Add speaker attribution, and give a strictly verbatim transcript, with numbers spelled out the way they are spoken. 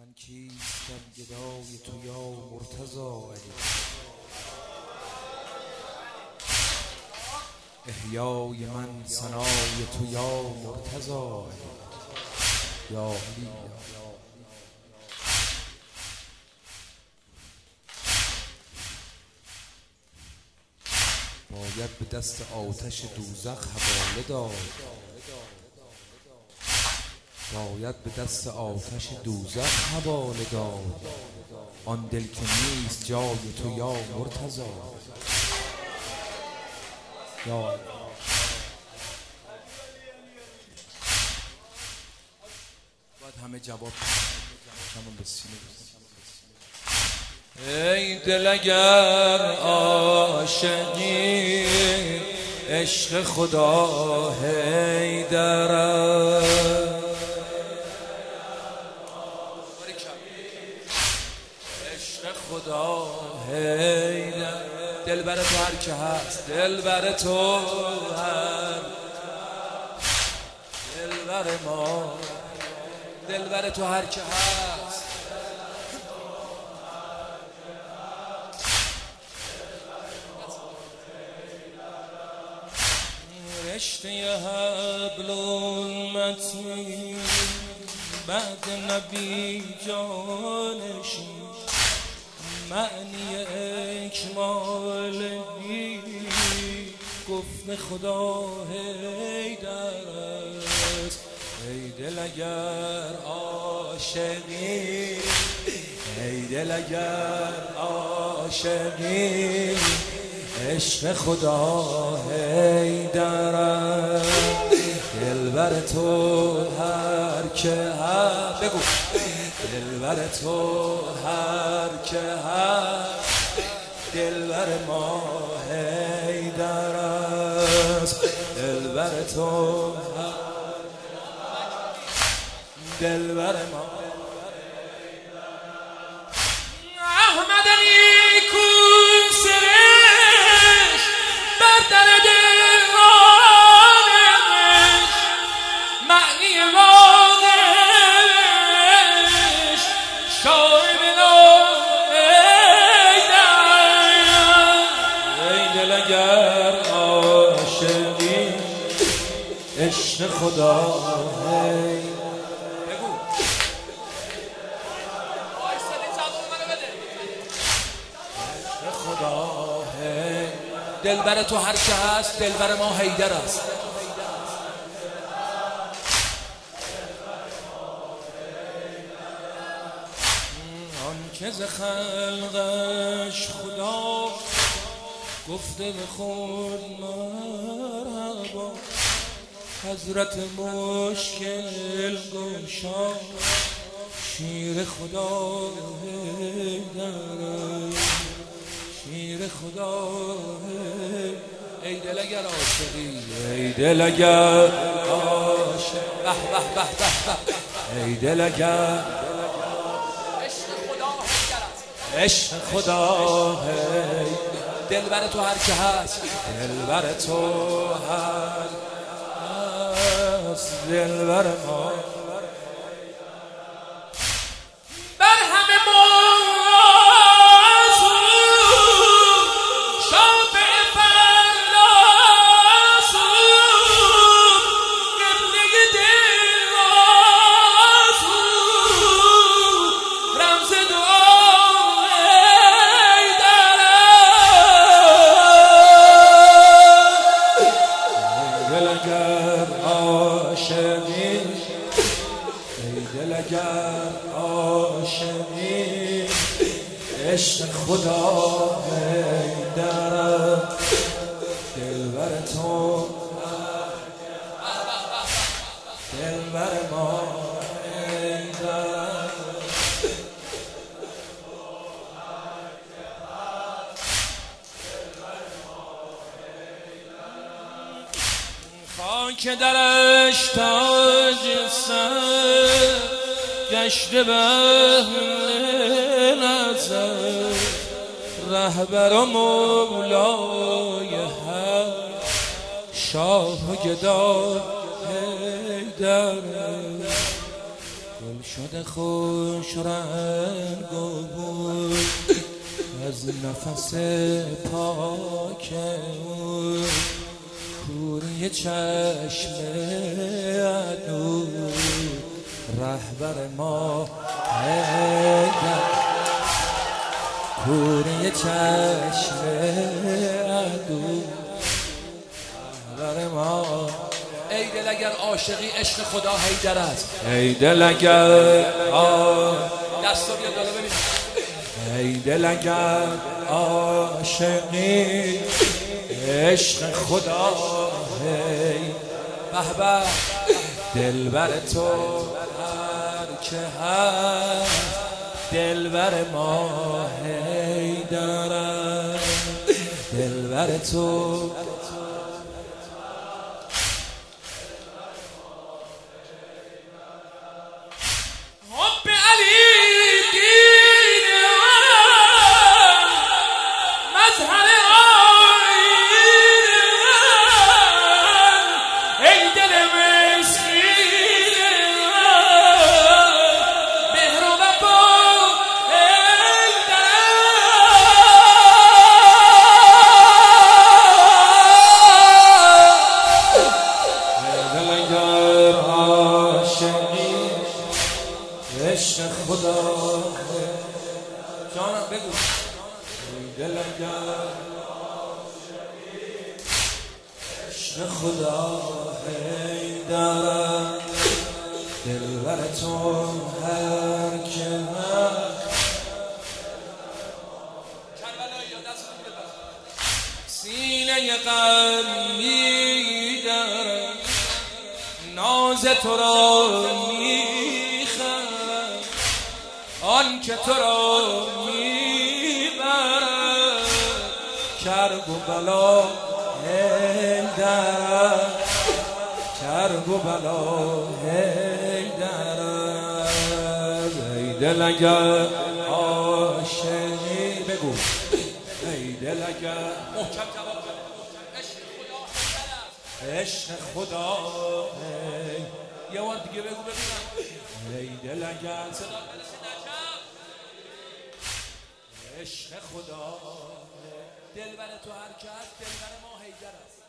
Speaker 1: من کیستم گدای تو یا مرتضی علی، احیای من ثنای تو یا مرتضی علی، یا علی. باید به دست آتش دوزخ حواله داد، باید به دست آتش دوزخ حواله داد، آن دل که نیست جای تو یا مرتضی یا باید همه جواب کمان به سینه بزن. ای دل اگر عاشقی عشق خدا حیدر است، عشق خدا حیدر. دل بر تو هر که هست، دل بر تو هر، دل بر ما، دل بر تو هر که هست، رشته حبل المتین بعد نبی جانشین، معنی اکمال بی گفت خدا حیدر است. ای دل اگر عاشقی، ای دل اگر عاشقی عشق خدا حیدر است. دل بر تو هر که هست، بگو دل بر تو هر که هست، دل بر ما حیدر است. دل بر تو دل بر ما احمد علی کن سرش بر در دل رانش، معنی رانش شاعر ای دل اگر عاشقی عشق خدا حیدر. خدا ہے دل بر تو هر که هست، دل بر ما حیدر است. آن که ز خلقش خدا گفته به خود مرحبا، حضرت مشکل گشا شیر خدا حیدر، شیر خدا. ای دل اگر عاشقی، ای دل اگر عاشق، به به به به به، ای دل اگر عشق خدا حیدر است، عشق خدا حیدر. دل بر تو هر که هست، دل بر تو هر هست، دل بر ما بر همه ما عشق خدا حیدر، دل بر تو دل بر ما حیدر. خاک درش تاج سر گشته به نظر، رهبر و مولای هر شاه و گدا حیدر. شده خوش رنگ بود از نفس پاک اون کوری چشم عدو رهبر ما هیدر کوری چشم عدو رهبر ما. ای دل اگر عاشقی عشق خدا هیدر است. ای دل اگر دستا بیا بالا ببینم. ای دل اگر عاشقی عشق خدا هی به به دلبر تو هر که هست دلبر ما هیدر است. دلبر تو عشق خدا جانم بگو. دل اگر عشق خدا هیدر دلبر تو هر که سینه غم می‌دارد ناز تو را میخرد آن که تو را میبرد کرب و بلا هیدر کرب و بلا هیدر. ای دل اگر عاشقی بگو. ای دل اگر محکم جواب بده. عشق خدا یه وان دیگه بگو ببینم. ای دل اگر صدا برسه نجم عشق خدا دلبر تو هر که هست دلبر ما هیدر است.